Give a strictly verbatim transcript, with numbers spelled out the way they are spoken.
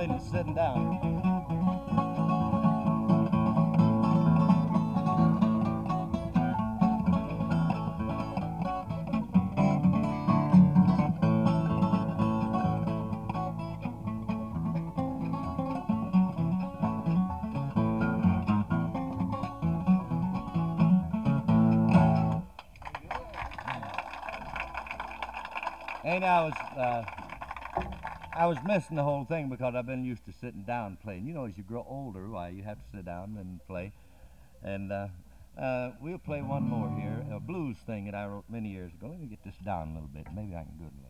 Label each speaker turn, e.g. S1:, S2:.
S1: played it sitting down. And I was uh, I was missing the whole thing because I've been used to sitting down playing. You know, as you grow older, why you have to sit down and play. And uh, uh, we'll play one more here, a blues thing that I wrote many years ago. Let me get this down a little bit. Maybe I can do it.